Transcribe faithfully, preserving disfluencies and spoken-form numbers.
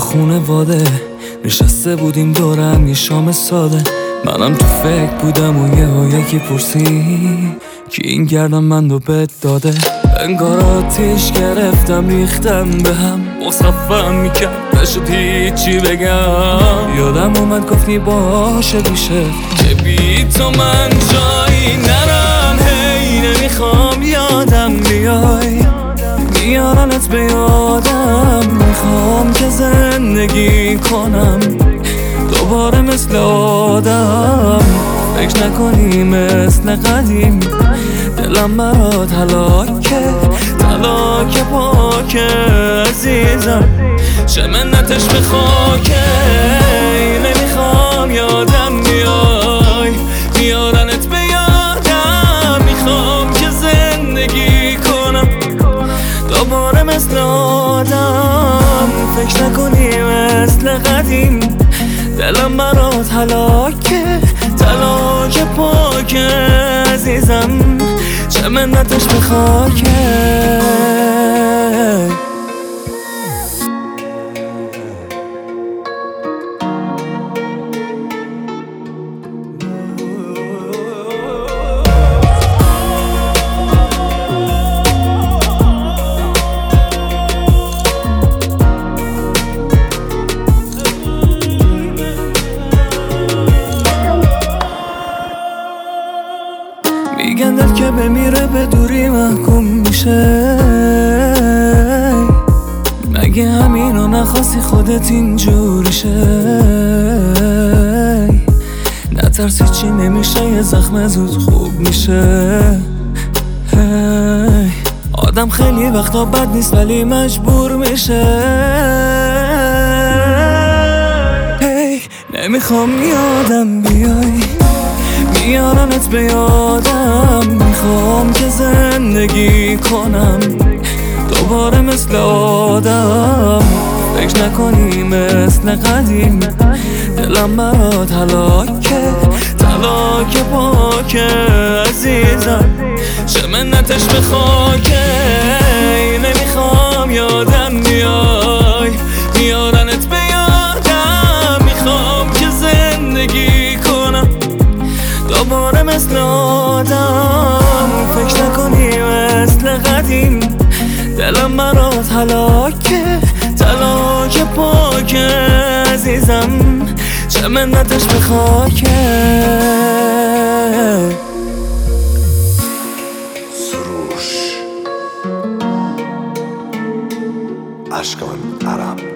خونواده نشسته بودیم دورم یه شام ساده. منم تو فکر بودم و یه ها یکی پرسی کی این گردم من رو بد داده. انگار آتیش گرفتم ریختم به هم مصفم میکرد نشد هیچی بگم. یادم اومد گفتی باشه بیشه که بی تو من جایی نرم. هی نمیخوام یادم بیای میارنت به یادم. میخوام که زندگی کنم دوباره مثل آدم. فکر نکنی مثل قدیم دلم برات هلاکه تلاک پاکه عزیزم چه منتش به خاکه. نمیخوام یادم بیای میارنت به یادم. میخوام که زندگی کنم دوباره مثل آدم. فکر نکنی مثل قدیم دلم برات هلاکه تلاک پاکه عزیزم چه منتش به خاکه. میگن دل که بمیره به دوری محکوم میشه. مگه همینو نخواستی خودت اینجوری شه؟ نترسی چی نمیشه یه زخم زود خوب میشه. هی. آدم خیلی وقتا بد نیست ولی مجبور میشه. هی. نمیخوام یادم بیای میارنت به یادم. میخوام که زندگی کنم دوباره مثل آدم. فکر نکنی مثل قدیم دلم برات هلاکه تلاک پاکه عزیزم چه منتش به خاکه. نمیخوام یادم بیای میارنت به یادم. میخوام که زندگی کنم دوباره مثل آدم. فکر نکنی مثل قدیم دلم برات هلاکه تلاک پاکه عزیزم چه منتش به خاکه. سروش اشکان عرب